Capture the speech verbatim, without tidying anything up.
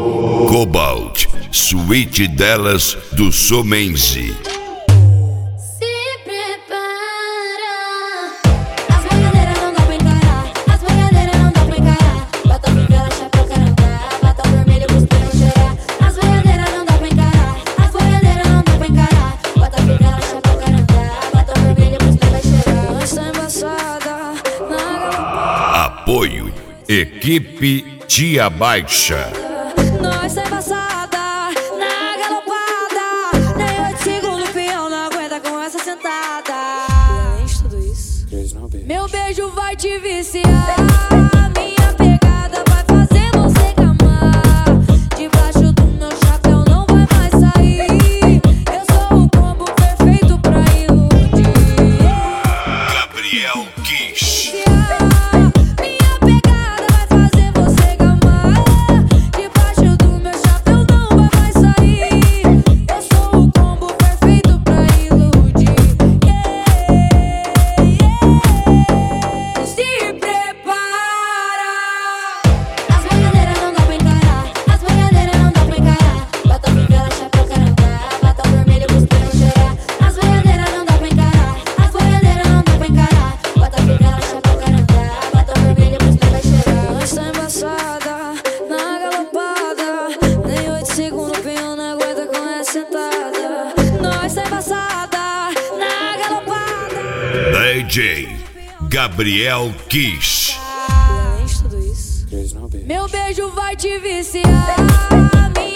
Cobalt, suíte delas do Somenzi. Apoio Equipe Tia Baixa. Nós tá embaçada, na galopada. Nem oito segundos, peão não aguenta com essa sentada. Além de tudo isso, meu beijo vai te viciar. Minha pegada vai fazer você gamar. Debaixo do meu chapéu não vai mais sair. Eu sou o combo perfeito pra iludir. Gabriel Kiss. Nós tá embaçada, na galopada. D J Gabriel Kiss. Além de tudo isso, meu beijo vai te viciar.